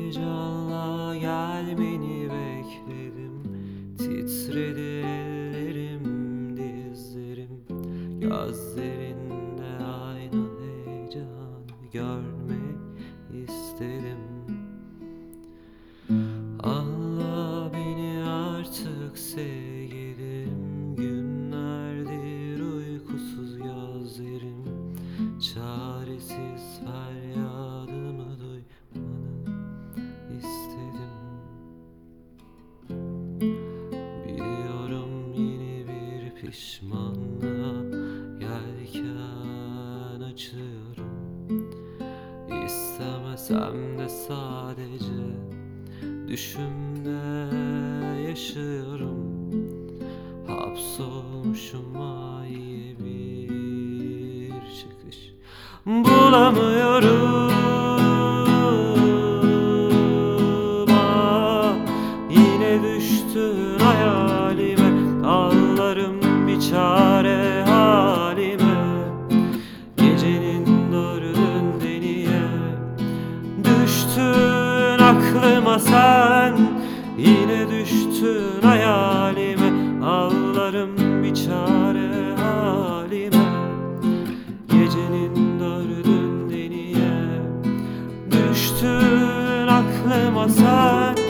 heyecanla gelmeni bekledim. Titredi ellerim, dizlerim, gözlerinde aynı heyecan görmek istedim. Anla beni artık sevgilim, günlerdir uykusuz gözlerim, çaresiz feryadımı duymanı istedim. Biliyorum yeni bir pişmanlığa yelken açıyorum. İstemesem de sadece düşümde yaşıyorum. Hapsolmuşum iyi bir çıkış bulamıyorum. Yine düştün hayalime, ağlarım bir çare halime. Gecenin dördünde niye düştün aklıma sen? Yine düştün hayalime, ağlarım bir çare halime. Gecenin dördünde niye düştün aklıma sen?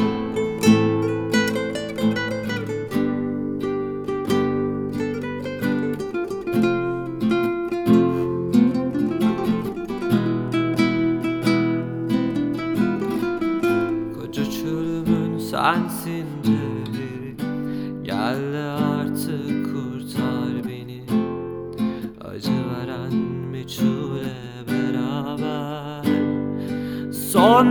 Koca çölümün sensin cevheri, gel de artık kurtar beni. Acı veren meçhule beraber son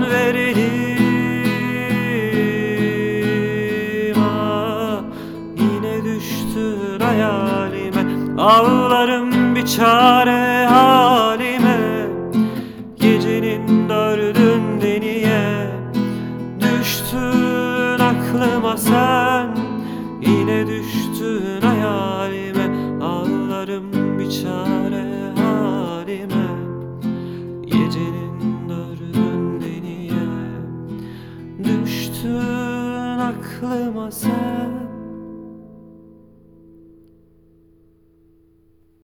verelim. Yine düştün hayalime, ağlarım bir çare